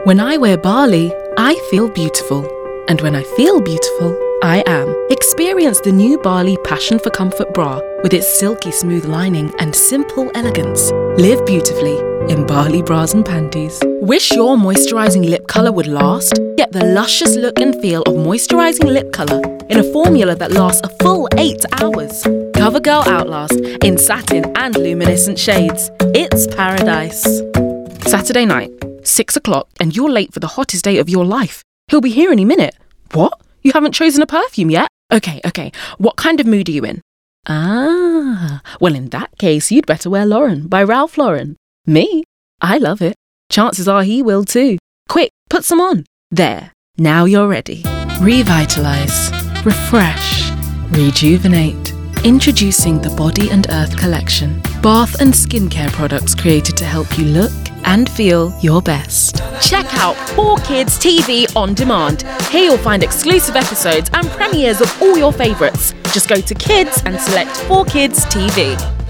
When I wear Bali, I feel beautiful. And when I feel beautiful, I am. Experience the new Bali Passion for Comfort bra with its silky smooth lining and simple elegance. Live beautifully in Bali bras and panties. Wish your moisturising lip colour would last? Get the luscious look and feel of moisturising lip colour in a formula that lasts a full 8 hours. CoverGirl Outlast in satin and luminescent shades. It's paradise. Saturday night, 6 o'clock, and you're late for the hottest date of your life. He'll be here any minute. What? You haven't chosen a perfume yet? Okay. What kind of mood are you in? Well, in that case, you'd better wear Lauren by Ralph Lauren. Me? I love it. Chances are he will too. Quick, put some on. There. Now you're ready. Revitalize. Refresh. Rejuvenate. Introducing the Body and Earth collection. Bath and skincare products created to help you look and feel your best. Check out 4Kids TV on demand. Here you'll find exclusive episodes and premieres of all your favourites. Just go to Kids and select 4Kids TV.